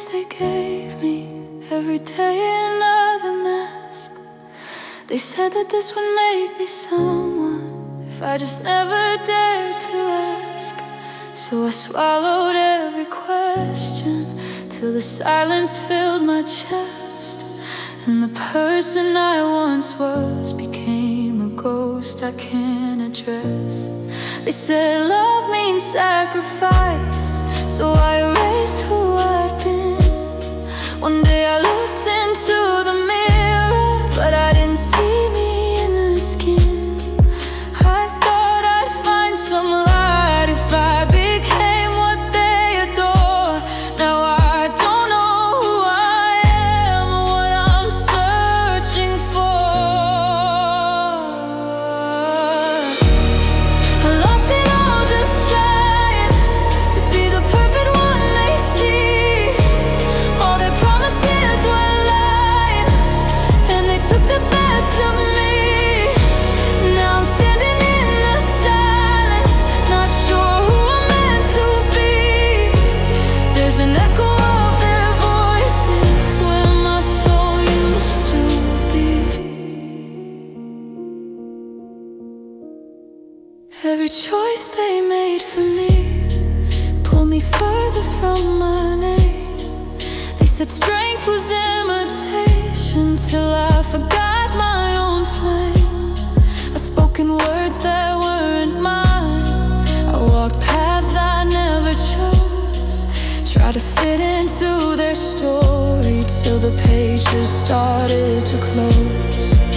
choice they gave me. Every day another mask. They said that this would make me someone if I just never dared to ask. So I swallowed every question till the silence filled my chest, and the person I once was became a ghost I can't address. They said love means sacrifice, so I erased who I'd been. One day I looked into the mirror, but I didn't see me in the skin. I thought I'd find some light if I became what they adore. Now I don't know who I am or what I'm searching for. I lost it all just trying to be the perfect one they see. All their promises were lying, and they took the best of me. Now I'm standing in the silence, not sure who I'm meant to be. There's an echo of their voices where my soul used to be. Every choice they made for me pulled me further from my name. They said strength was imitation till I forgot my own flame. I spoke in words that weren't mine. I walked paths I never chose, tried to fit into their story till the pages started to close.